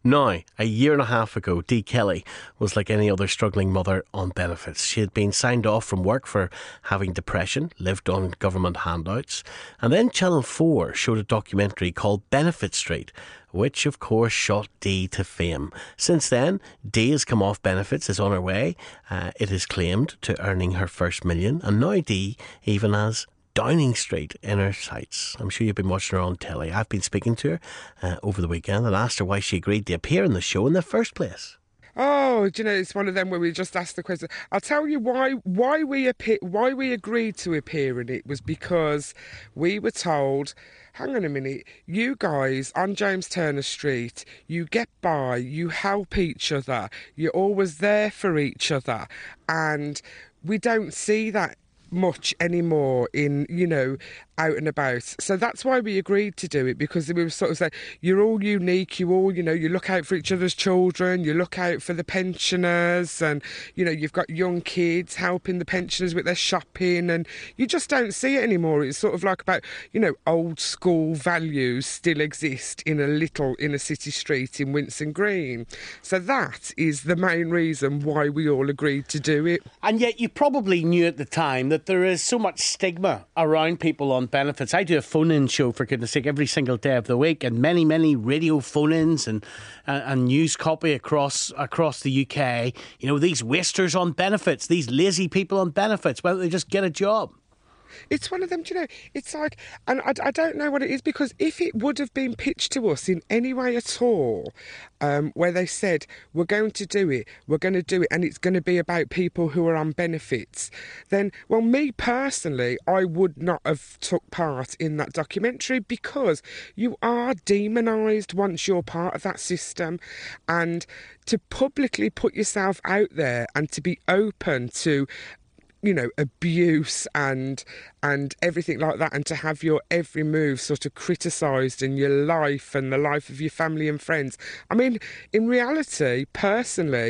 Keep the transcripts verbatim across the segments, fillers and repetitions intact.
Now, a year and a half ago, Dee Kelly was like any other struggling mother on benefits. She had been signed off from work for having depression, lived on government handouts, and then Channel four showed a documentary called Benefit Street, which of course shot Dee to fame. Since then, Dee has come off benefits, is on her way, uh, it is claimed, to earning her first million, and now Dee even has Downing Street in her sights. I'm sure you've been watching her on telly. I've been speaking to her uh, over the weekend and asked her why she agreed to appear in the show in the first place. Oh, do you know, it's one of them where we just asked the question. I'll tell you why why we appear, why we agreed to appear in it was because we were told, hang on a minute, you guys on James Turner Street, you get by, you help each other, you're always there for each other, and we don't see that much anymore in, you know, out and about. So that's why we agreed to do it, because we were sort of saying, you're all unique, you all, you know, you look out for each other's children, you look out for the pensioners, and, you know, you've got young kids helping the pensioners with their shopping, and you just don't see it anymore. It's sort of like about, you know, old school values still exist in a little inner city street in Winson Green. So that is the main reason why we all agreed to do it. And yet you probably knew at the time that there is so much stigma around people on benefits. I do a phone-in show, for goodness sake, every single day of the week, and many, many radio phone-ins and, and, and news copy across across the U K. You know, these wasters on benefits, these lazy people on benefits, why don't they just get a job? It's one of them, do you know, it's like, and I, I don't know what it is, because if it would have been pitched to us in any way at all, um, where they said, we're going to do it, we're going to do it, and it's going to be about people who are on benefits, then, well, me personally, I would not have took part in that documentary, because you are demonised once you're part of that system, and to publicly put yourself out there and to be open to, you know, abuse and and everything like that, and to have your every move sort of criticised in your life and the life of your family and friends. I mean, in reality, personally,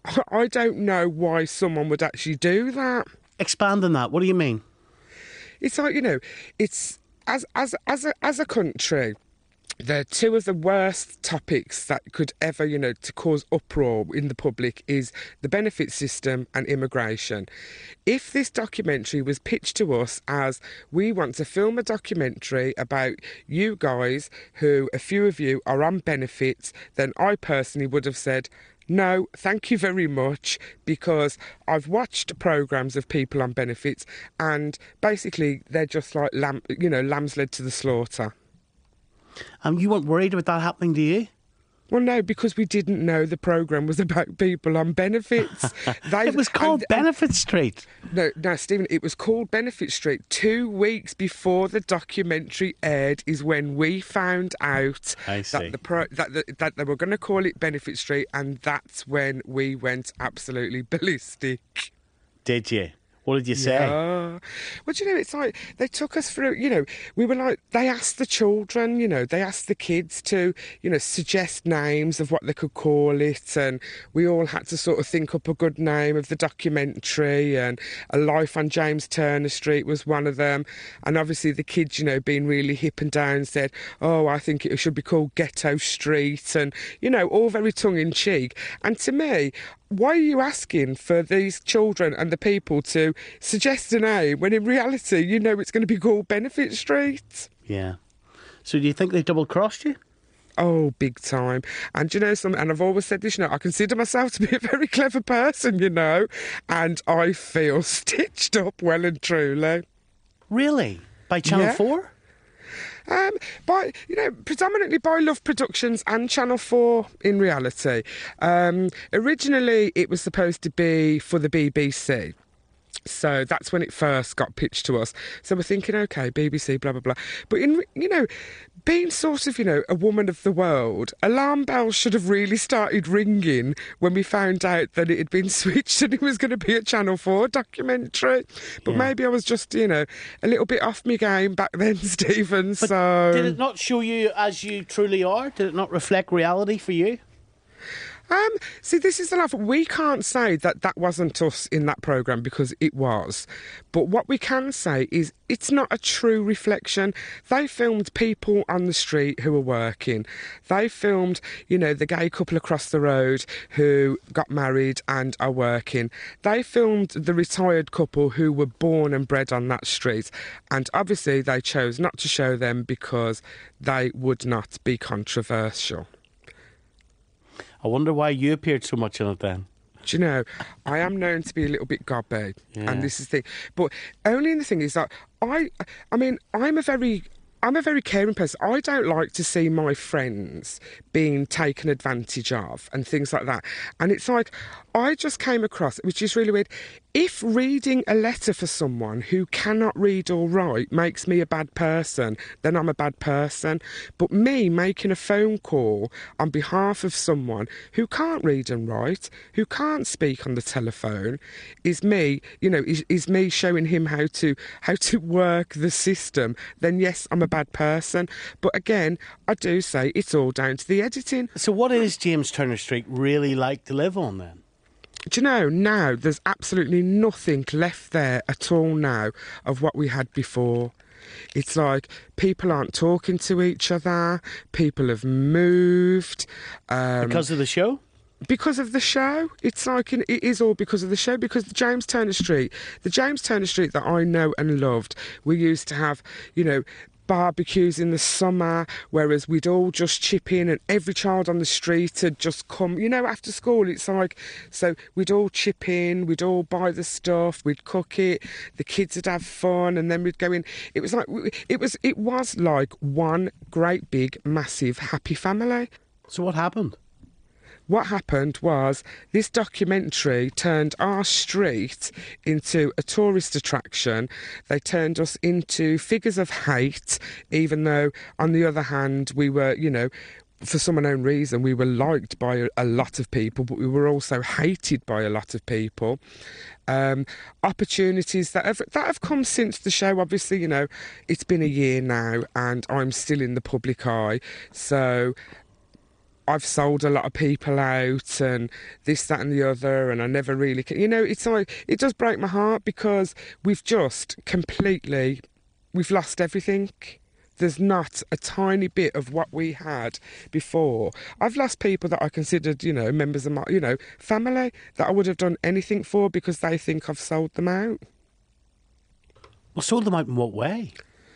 I don't know why someone would actually do that. Expand on that. What do you mean? It's like, you know, it's as as as a as a country, the two of the worst topics that could ever, you know, to cause uproar in the public is the benefit system and immigration. If this documentary was pitched to us as, we want to film a documentary about you guys, who a few of you are on benefits, then I personally would have said, no, thank you very much, because I've watched programmes of people on benefits and basically they're just like, lamb, you know, lambs led to the slaughter. Um, you weren't worried about that happening to you? Well, no, because we didn't know the programme was about people on benefits. They, it was called and, Benefit and, Street. No, no, Stephen, it was called Benefit Street. Two weeks before the documentary aired is when we found out that, the pro, that, the, that they were going to call it Benefit Street, and that's when we went absolutely ballistic. Did you? What did you say? Yeah. Well, do you know, it's like they took us through, you know, we were like, they asked the children, you know, they asked the kids to, you know, suggest names of what they could call it. And we all had to sort of think up a good name of the documentary. And A Life on James Turner Street was one of them. And obviously the kids, you know, being really hip and down, said, oh, I think it should be called Ghetto Street. And, you know, all very tongue-in-cheek. And to me, why are you asking for these children and the people to suggest a name when in reality you know it's going to be called Benefit Street? Yeah. So do you think they double-crossed you? Oh, big time. And you know something, and I've always said this, you know, I consider myself to be a very clever person, you know, and I feel stitched up well and truly. Really? By Channel yeah. four? Um, by, you know, predominantly by Love Productions and Channel four in reality. Um, originally it was supposed to be for the B B C. So that's when it first got pitched to us. So we're thinking, OK, B B C, blah, blah, blah. But, in you know, being sort of, you know, a woman of the world, alarm bells should have really started ringing when we found out that it had been switched and it was going to be a Channel four documentary. But yeah. maybe I was just, you know, a little bit off my game back then, Stephen. But so did it not show you as you truly are? Did it not reflect reality for you? Um, see, this is the laugh. We can't say that that wasn't us in that programme because it was. But what we can say is it's not a true reflection. They filmed people on the street who were working. They filmed, you know, the gay couple across the road who got married and are working. They filmed the retired couple who were born and bred on that street. And obviously they chose not to show them because they would not be controversial. I wonder why you appeared so much in it then. Do you know, I am known to be a little bit gobby, Yeah. and this is the thing. But only in the thing is that I, I mean, I'm a very, I'm a very caring person. I don't like to see my friends being taken advantage of and things like that. And it's like, I just came across, which is really weird. If reading a letter for someone who cannot read or write makes me a bad person, then I'm a bad person. But me making a phone call on behalf of someone who can't read and write, who can't speak on the telephone, is me, you know, is, is me showing him how to how to work the system, then yes, I'm a bad person. But again, I do say it's all down to the editing. So what is James Turner Street really like to live on then? Do you know, now there's absolutely nothing left there at all now of what we had before. It's like people aren't talking to each other, people have moved. Um, Because of the show? Because of the show. It's like, it is all because of the show, because the James Turner Street, the James Turner Street that I know and loved, we used to have, you know, barbecues in the summer, whereas we'd all just chip in and every child on the street had just come, you know, after school. It's like, so we'd all chip in, we'd all buy the stuff, we'd cook it, the kids would have fun, and then we'd go in. It was like, it was, it was like one great big massive happy family. So what happened? What happened was this documentary turned our street into a tourist attraction. They turned us into figures of hate, even though, on the other hand, we were, you know, for some unknown reason, we were liked by a lot of people, but we were also hated by a lot of people. Um, opportunities that have that have come since the show. Obviously, you know, it's been a year now, and I'm still in the public eye, so I've sold a lot of people out and this, that and the other, and I never really can. You know, it's like, it does break my heart because we've just completely, we've lost everything. There's not a tiny bit of what we had before. I've lost people that I considered, you know, members of my, you know, family that I would have done anything for because they think I've sold them out. Well, sold them out in what way?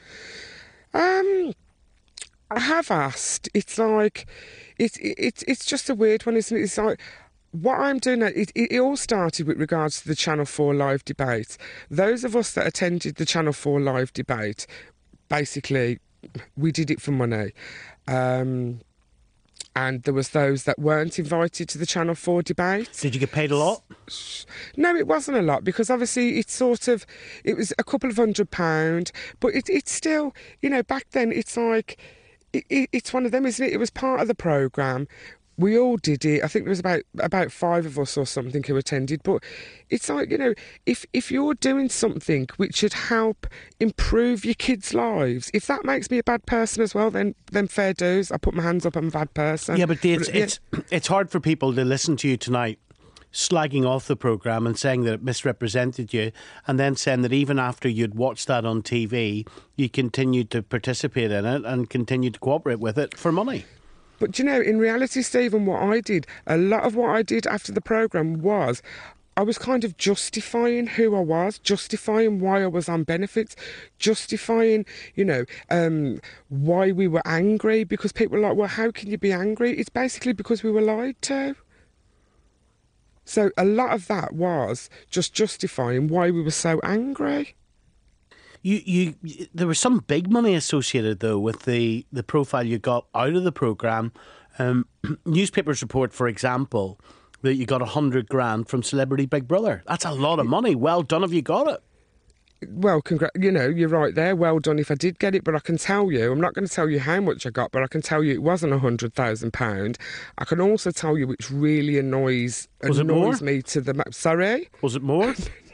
Um... I have asked. It's like, it's it's it's just a weird one, isn't it? It's like, what I'm doing, it, it, it all started with regards to the Channel four live debate. Those of us that attended the Channel four live debate, basically, we did it for money. Um, and there was those that weren't invited to the Channel four debate. Did you get paid a lot? No, it wasn't a lot because obviously it's sort of, it was a couple of hundred pound, but it, it's still, you know, back then it's like, It, it, it's one of them, isn't it? It was part of the programme. We all did it. I think there was about about five of us or something who attended. But it's like, you know, if, if you're doing something which should help improve your kids' lives, if that makes me a bad person as well, then then fair dues. I put my hands up, I'm a bad person. Yeah, but it's, but, yeah. it's, it's hard for people to listen to you tonight slagging off the programme and saying that it misrepresented you, and then saying that even after you'd watched that on T V, you continued to participate in it and continued to cooperate with it for money. But, you know, in reality, Stephen, what I did, a lot of what I did after the programme was I was kind of justifying who I was, justifying why I was on benefits, justifying, you know, um, why we were angry, because people were like, well, how can you be angry? It's basically because we were lied to. So a lot of that was just justifying why we were so angry. You, you, there was some big money associated though with the, the profile you got out of the programme. Um, newspapers report, for example, that you got a hundred grand from Celebrity Big Brother. That's a lot of money. Well done if you got it. Well, congr- you know, you're right there. Well done if I did get it, but I can tell you, I'm not going to tell you how much I got, but I can tell you it wasn't a hundred thousand pound. I can also tell you, which really annoys Was it annoys more? me to the ma- sorry. Was it more?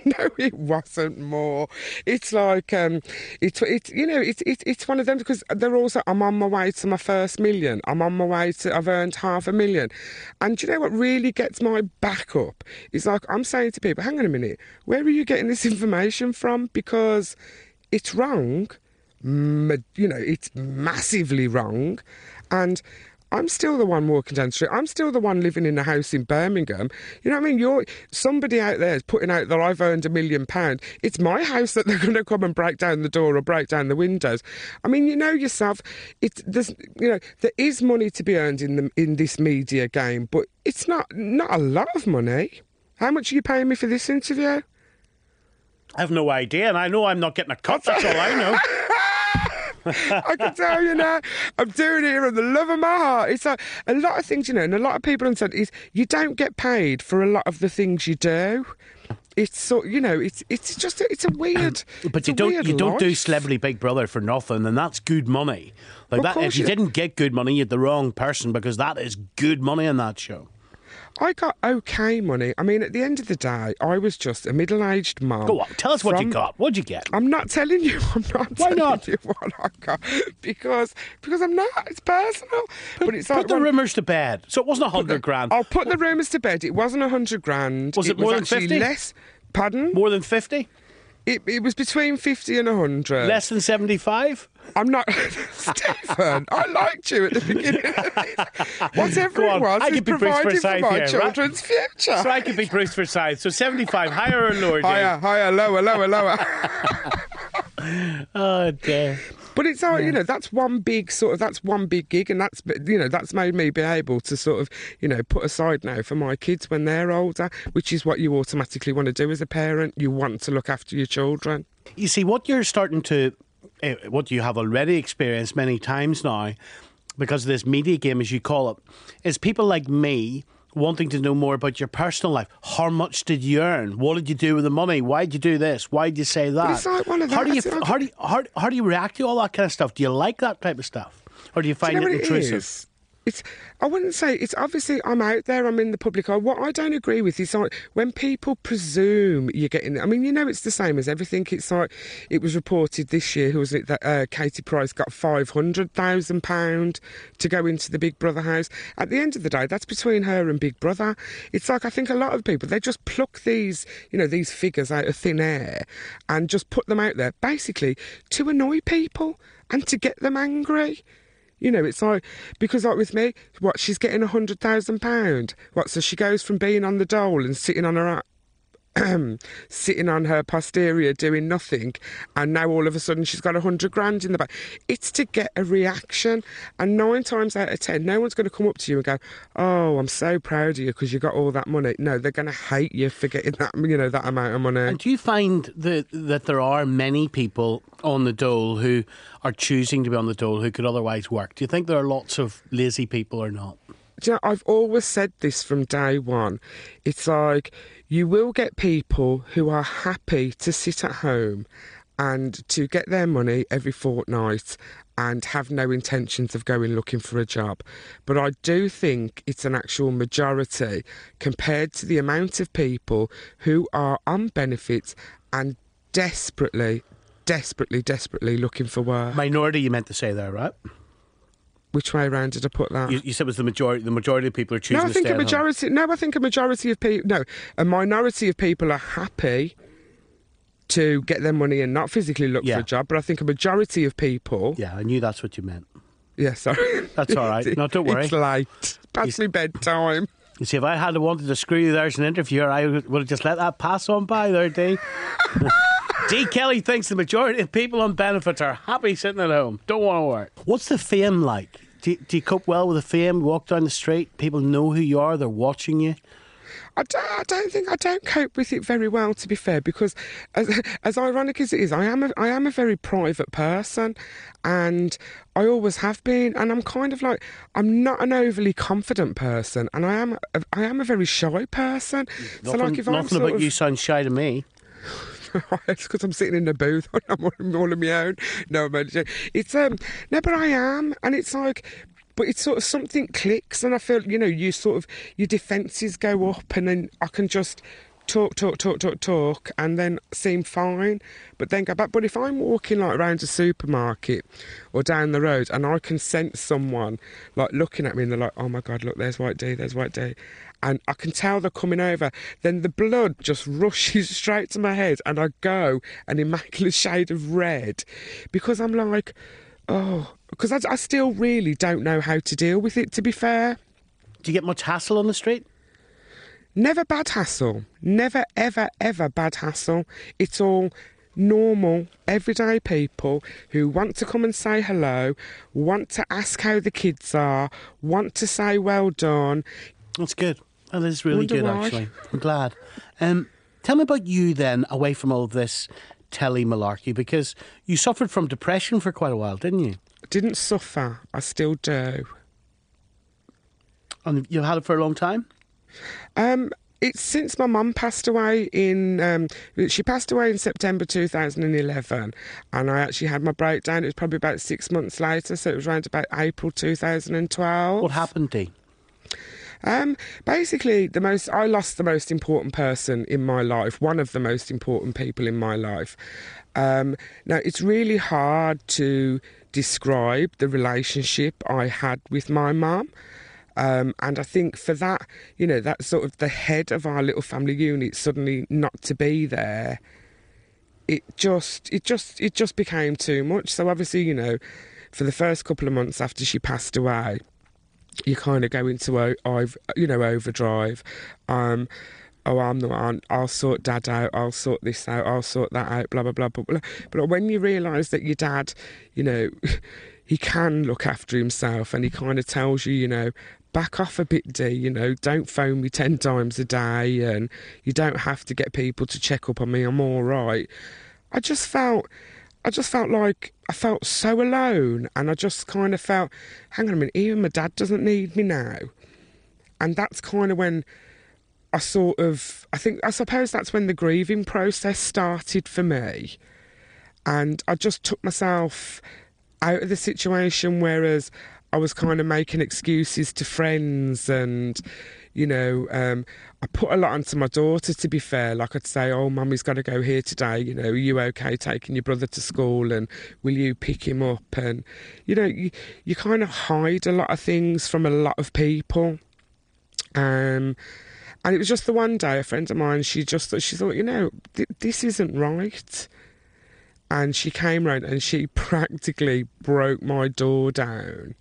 No, it wasn't more. It's like um, it's it's you know it's it's it's one of them because they're also. I'm on my way to my first million. I'm on my way to. I've earned half a million, and do you know what really gets my back up? It's like I'm saying to people, hang on a minute, where are you getting this information from? Because it's wrong. Ma- you know, it's massively wrong, and. I'm still the one walking down the street. I'm still the one living in a house in Birmingham. You know what I mean? You're somebody out there is putting out that I've earned a million pounds. It's my house that they're going to come and break down the door or break down the windows. I mean, you know yourself. It's there's you know there is money to be earned in the in this media game, but it's not not a lot of money. How much are you paying me for this interview? I have no idea, and I know I'm not getting a cut. That's all I know. I can tell you now, I'm doing it here on the love of my heart. It's like a lot of things, you know, and a lot of people understand is you don't get paid for a lot of the things you do. It's so you know, it's it's just a, it's a weird. But it's you a don't weird you don't life. do Celebrity Big Brother for nothing, and that's good money. Like Of that, if course you you- didn't get good money, you're the wrong person because that is good money on that show. I got okay money. I mean, at the end of the day, I was just a middle-aged mum. Go on, tell us what you from- got. What'd you get? I'm not telling you. I'm not Why telling not? you what I got because because I'm not. It's personal. But it's like Put the when- rumours to bed. So it wasn't a hundred grand. I'll put the rumours to bed. It wasn't a hundred grand. Was it more than actually fifty? Less. Pardon? More than fifty? It, it was between fifty and a hundred. Less than seventy-five? I'm not, Stephen. I liked you at the beginning of this. Whatever Go on, it was, I is could be Bruce providing for Forsyth my here, right? children's future. So I could be Bruce Forsyth. So seventy-five, higher or lower, Dave? Higher, higher, lower, lower, lower. Oh dear. But it's all, you know, that's one big sort of, that's one big gig, and that's, you know, that's made me be able to sort of, you know, put aside now for my kids when they're older, which is what you automatically want to do as a parent. You want to look after your children. You see, what you're starting to, uh, what you have already experienced many times now, because of this media game, as you call it, is people like me wanting to know more about your personal life. How much did you earn? What did you do with the money? Why did you do this? Why did you say that? it's like one of how do you that. It's like- how do you, how, how do you react to all that kind of stuff? Do you like that type of stuff, or do you Do find you know it what intrusive? It is? It's, I wouldn't say, it's obviously, I'm out there, I'm in the public eye. What I don't agree with is like, when people presume you're getting, I mean, you know, it's the same as everything. It's like, it was reported this year, who was it, that uh, Katie Price got five hundred thousand pounds to go into the Big Brother house. At the end of the day, that's between her and Big Brother. It's like, I think a lot of people, they just pluck these, you know, these figures out of thin air and just put them out there, basically, to annoy people and to get them angry. You know, it's like, because like with me, what, she's getting a hundred thousand pound. What, so she goes from being on the dole and sitting on her sitting on her posterior doing nothing, and now all of a sudden she's got a hundred grand in the bank. It's to get a reaction, and nine times out of ten, no one's going to come up to you and go, "Oh, I'm so proud of you because you got all that money." No, they're going to hate you for getting that, you know, that amount of money. And do you find that that there are many people on the dole who are choosing to be on the dole who could otherwise work? Do you think there are lots of lazy people or not? Do you know, I've always said this from day one. It's like, you will get people who are happy to sit at home and to get their money every fortnight and have no intentions of going looking for a job. But I do think it's an actual majority compared to the amount of people who are on benefits and desperately, desperately, desperately looking for work. Minority, you meant to say there, right? Which way around did I put that? You, you said it was the majority. The majority of people are choosing No, I to think stay a at home. majority. No, I think a majority of people. No, a minority of people are happy to get their money and not physically look Yeah. for a job. But I think a majority of people. Yeah, I knew that's what you meant. Yeah, sorry. That's all right. No, don't worry. It's late. Past me bedtime. You see, if I had wanted to screw you there as an interviewer, I would would have just let that pass on by there, Dee. Dee Kelly thinks the majority of people on benefits are happy sitting at home, don't want to work. What's the fame like? Do you, do you cope well with the fame? Walk down the street, people know who you are, they're watching you. I don't, I don't think I don't cope with it very well, to be fair, because as, as ironic as it is, I am a, I am a very private person, and I always have been, and I'm kind of like, I'm not an overly confident person, and I am a, I am a very shy person. Nothing, so like if I'm nothing sort about of, you sounds shy to me. it's because I'm sitting in the booth. I'm all, all on my own. No, man. It's um. No, but I am, and it's like, but it's sort of something clicks, and I feel, you know, you sort of your defences go up, and then I can just talk, talk, talk, talk, talk, and then seem fine, but then go back. But if I'm walking like around a supermarket or down the road and I can sense someone like looking at me and they're like, oh my God, look, there's White D, there's White D, and I can tell they're coming over, then the blood just rushes straight to my head and I go an immaculate shade of red because I'm like, oh, because I, I still really don't know how to deal with it, to be fair. Do you get much hassle on the street? Never bad hassle. Never, ever, ever bad hassle. It's all normal, everyday people who want to come and say hello, want to ask how the kids are, want to say well done. That's good. That is really Wonder good, why. actually. I'm glad. Um, tell me about you then, away from all this telly malarkey, because you suffered from depression for quite a while, didn't you? Didn't suffer. I still do. And you've had it for a long time? Um, it's since my mum passed away in, um, she passed away in September two thousand eleven, and I actually had my breakdown. It was probably about six months later, so it was around about April two thousand twelve. What happened, Dee? Um, basically, the most I lost the most important person in my life, one of the most important people in my life. Um, now, it's really hard to describe the relationship I had with my mum. Um, and I think for that, you know, that sort of the head of our little family unit suddenly not to be there, it just, it just, it just became too much. So obviously, you know, for the first couple of months after she passed away, you kind of go into, o- I've, you know, overdrive. Um, oh, I'm the one, I'll sort Dad out, I'll sort this out, I'll sort that out, blah, blah, blah, blah, blah. But when you realise that your dad, you know, he can look after himself and he kind of tells you, you know, back off a bit, D, you know, don't phone me ten times a day and you don't have to get people to check up on me, I'm all right. I just felt, I just felt like I felt so alone, and I just kind of felt, hang on a minute, even my dad doesn't need me now. And that's kind of when I sort of, I think, I suppose that's when the grieving process started for me. And I just took myself out of the situation, whereas I was kind of making excuses to friends and, you know, um, I put a lot onto my daughter, to be fair. Like I'd say, oh, Mummy's got to go here today, you know, are you okay taking your brother to school and will you pick him up? And, you know, you, you kind of hide a lot of things from a lot of people. Um, and it was just the one day, a friend of mine, she just thought, she thought, you know, th- this isn't right. And she came round and she practically broke my door down.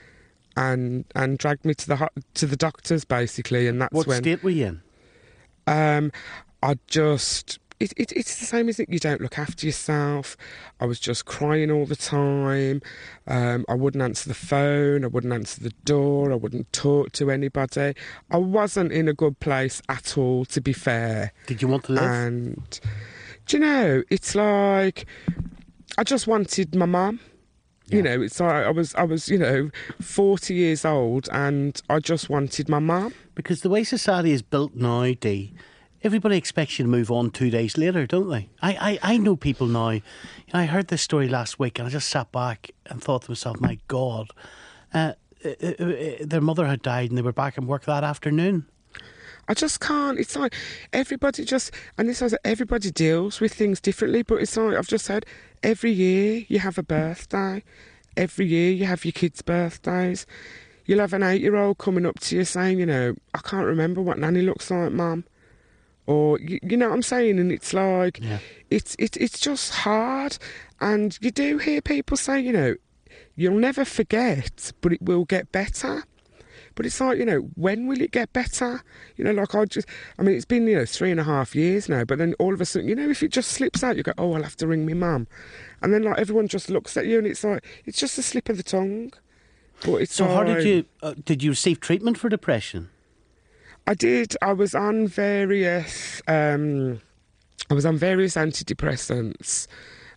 And and dragged me to the ho- to the doctors, basically, and that's What when. state were you in? Um, I just it, it it's the same as it. You don't look after yourself. I was just crying all the time. Um, I wouldn't answer the phone. I wouldn't answer the door. I wouldn't talk to anybody. I wasn't in a good place at all, to be fair. Did you want to live? And do you know, it's like I just wanted my mum. You know, it's like I was, I was, you know, forty years old, and I just wanted my mum. Because the way society is built now, Dee, everybody expects you to move on two days later, don't they? I, I, I know people now. I heard this story last week, and I just sat back and thought to myself, my God, uh, uh, uh, uh, their mother had died, and they were back in work that afternoon. I just can't. It's like everybody just, and this is everybody deals with things differently. But it's like I've just said, every year you have a birthday. Every year you have your kids' birthdays. You'll have an eight-year-old coming up to you saying, you know, I can't remember what Nanny looks like, Mum. Or, you, you know what I'm saying? And it's like, Yeah. it's, it, it's just hard. And you do hear people say, you know, you'll never forget, but it will get better. But it's like, you know, when will it get better? You know, like I just, I mean, it's been, you know, three and a half years now, but then all of a sudden, you know, if it just slips out, you go, oh, I'll have to ring my mum. And then, like, everyone just looks at you and it's like, it's just a slip of the tongue. But it's So how did like- you, uh, did you receive treatment for depression? I did. I was on various, um, I was on various antidepressants.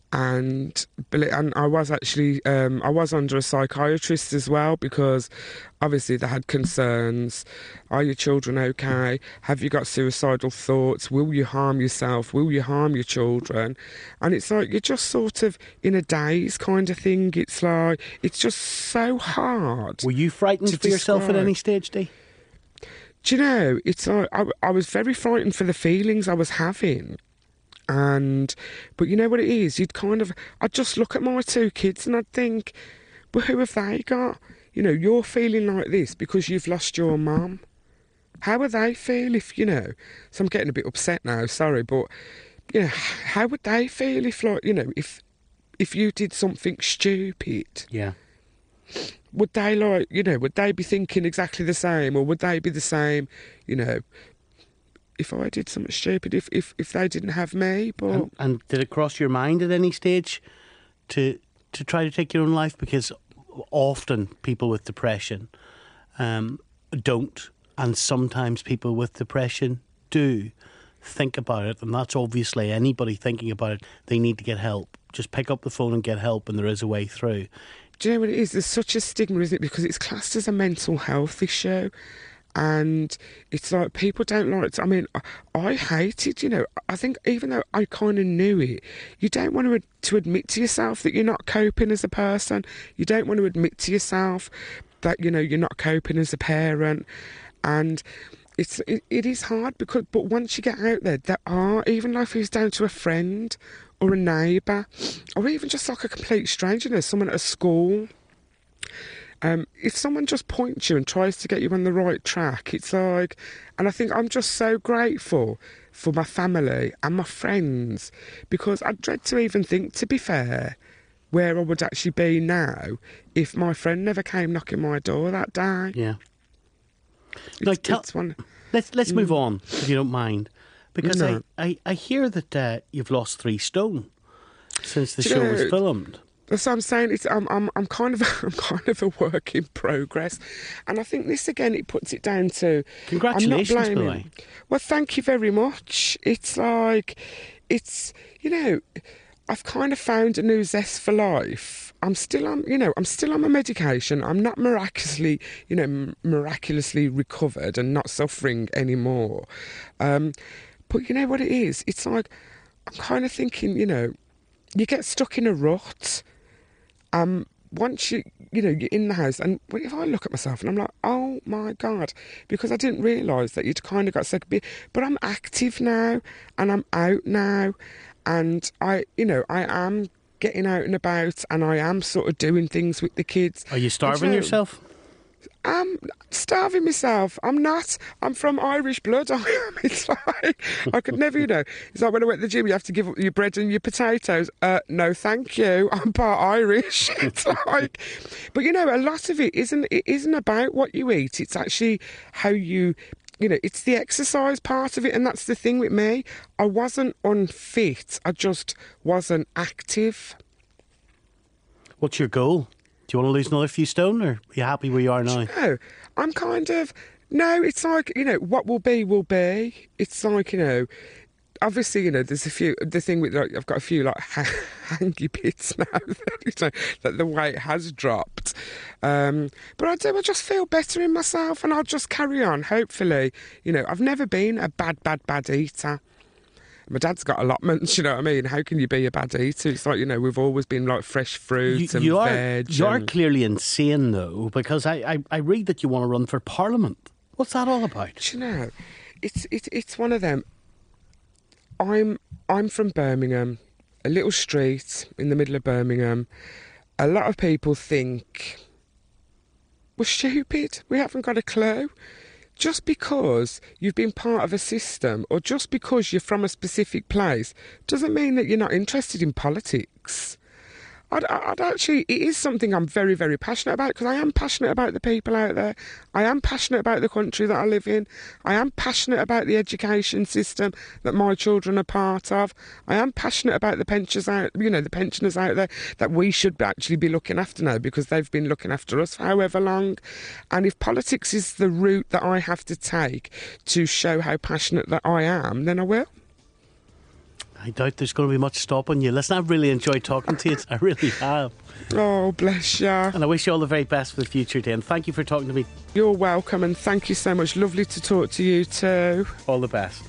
And and I was actually um, I was under a psychiatrist as well, because obviously they had concerns. Are your children okay? Have you got suicidal thoughts? Will you harm yourself? Will you harm your children? And it's like you're just sort of in a daze kind of thing. It's like it's just so hard. Were you frightened To for yourself at describe. any stage, Dee? Do do you know, it's like I, I was very frightened for the feelings I was having. And, but you know what it is? You'd kind of, I'd just look at my two kids and I'd think, but who have they got? You know, you're feeling like this because you've lost your mum. How would they feel if, you know, so I'm getting a bit upset now, sorry, but, you know, how would they feel if, like, you know, if, if you did something stupid? Yeah. Would they, like, you know, would they be thinking exactly the same, or would they be the same, you know, if I did something stupid, if, if, if they didn't have me? But And, and did it cross your mind at any stage to to try to take your own life? Because often people with depression um, don't, and sometimes people with depression do think about it, and that's obviously anybody thinking about it, they need to get help. Just pick up the phone and get help, and there is a way through. do you know what it is? There's such a stigma, isn't it? Because it's classed as a mental health issue. And it's like people don't like to, I mean, I, I hate it, you know. I think even though I kind of knew it, you don't want to, ad- to admit to yourself that you're not coping as a person. You don't want to admit to yourself that, you know, you're not coping as a parent. And it's it, it is hard because, but once you get out there, there are, even if it's down to a friend or a neighbour, or even just like a complete stranger, you know, someone at a school. Um, if someone just points you and tries to get you on the right track, it's like, and I think I'm just so grateful for my family and my friends, because I dread to even think, to be fair, where I would actually be now if my friend never came knocking my door that day. Yeah. It's, Now, tell, it's one, let's let's move on, if you don't mind, because No. I, I, I hear that uh, you've lost three stone since the Do you show know- was filmed. That's what I'm saying. It's I'm I'm I'm kind of I'm kind of a work in progress, and I think this again it puts it down to Congratulations, I'm by not the blaming. way. Well, thank you very much. It's like it's you know I've kind of found a new zest for life. I'm still on you know I'm still on my medication. I'm not miraculously you know m- miraculously recovered and not suffering anymore. Um, but you know what it is? It's like I'm kind of thinking you know you get stuck in a rut. Um, once you, you know, you're in the house, and if I look at myself and I'm like, oh my God, because I didn't realise that you'd kind of got sick a bit, but I'm active now, and I'm out now, and I, you know, I am getting out and about, and I am sort of doing things with the kids. Are you starving And so- yourself? I'm starving myself. I'm not. I'm from Irish blood. I am. It's like, I could never, you know, it's like when I went to the gym, you have to give up your bread and your potatoes. Uh, no, thank you. I'm part Irish. It's like, but you know, a lot of it isn't, it isn't about what you eat. It's actually how you, you know, it's the exercise part of it. And that's the thing with me. I wasn't unfit. I just wasn't active. What's your goal? Do you want to lose another few stone, or are you happy where you are now? No, I'm kind of no. It's like you know, what will be will be. It's like you know, obviously you know, there's a few. The thing with like, I've got a few like hangy bits now that, you know, that the weight has dropped. Um, but I do. I just feel better in myself, and I'll just carry on. Hopefully, you know, I've never been a bad, bad, bad eater. My dad's got allotments, you know what I mean? How can you be a bad eater? It's like, you know, we've always been like fresh fruit You, and you are veg. you are and- clearly insane, though, because I, I, I read that you want to run for Parliament. What's that all about? Do you know, it's it, it's one of them. I'm I'm from Birmingham, a little street in the middle of Birmingham. A lot of people think we're stupid. We haven't got a clue. Just because you've been part of a system, or just because you're from a specific place, doesn't mean that you're not interested in politics. I'd, I'd actually, it is something I'm very, very passionate about, because I am passionate about the people out there. I am passionate about the country that I live in. I am passionate about the education system that my children are part of. I am passionate about the pensioners out, you know, the pensioners out there that we should actually be looking after now, because they've been looking after us for however long. And if politics is the route that I have to take to show how passionate that I am, then I will. I doubt there's going to be much stopping you. Listen, I've really enjoyed talking to you. I really have. Oh, bless you. And I wish you all the very best for the future, Dan. Thank you for talking to me. You're welcome, and thank you so much. Lovely to talk to you too. All the best.